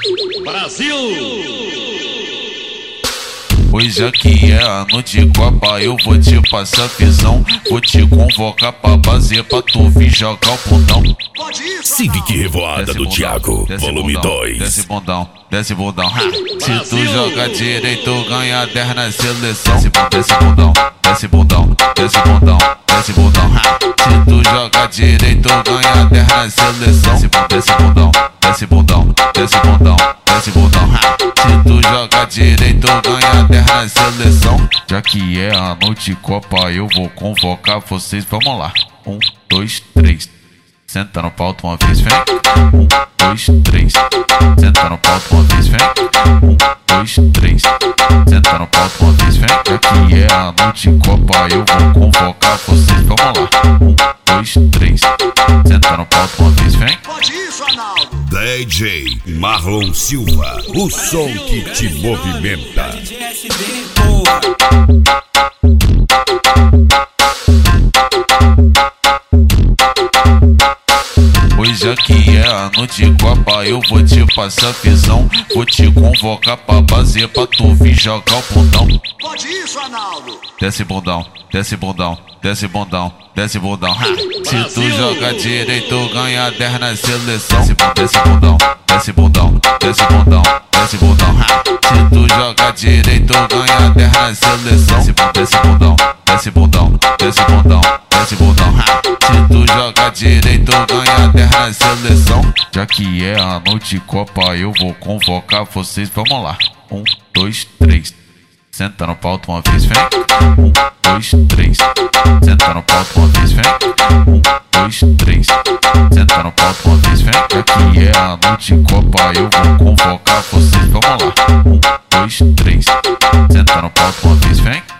Brasil! Hoje aqui é ano de Copa, eu vou te passar visão. Vou te convocar pra base pra tu vir jogar o bundão. Civic Revoada do Thiago, volume 2. Desce bundão, desce bundão. Se tu jogar direito, ganha 10 na seleção. Desce bundão, desce bundão, desce bundão, desce bundão. Se tu jogar direito, ganha 10 na seleção. Desce bundão, desce bundão, desce bundão, desce bundão. Se tu jogar direito, ganha 10 na seleção. Já que é a noite de Copa, eu vou convocar vocês. Vamos lá. 1, 2, 3. Senta no pau uma vez, vem. 1, 2, 3. Senta no pau uma vez, vem. 1, 2, 3. Senta no pau uma vez, vem. Já que é a noite de Copa, eu vou convocar vocês. Vamos lá. 1, 2, 3. Senta no pau uma vez, vem. Pode isso, Arnaldo! DJ Marlon Silva, o som que te movimenta. Hoje aqui é a noite de Copa, eu vou te passar visão. Vou te convocar pra base pra tu vir jogar o bundão. Pode isso, Arnaldo! Desce bundão, desce bundão, desce bundão, desce bundão. Se tu jogar direito, ganha 10 na seleção. Desce bundão, desce bundão, desce bundão, desce bundão. Se tu jogar direito, ganha 10 na seleção. Desce bundão, desce bundão, desce bundão, desce bundão. Se tu jogar direito, ganha 10 na seleção. Já que é a noite de Copa, eu vou convocar vocês. Vamos lá. 1, 2, 3. Senta no pau uma vez, vem. 1, 2, 3. Senta no pau uma vez, vem. 1, 2, 3. Senta no pau uma vez, vem. Já que é a noite de Copa, eu vou convocar vocês. Vamos lá. 1, 2, 3. Senta no pau uma vez, vem.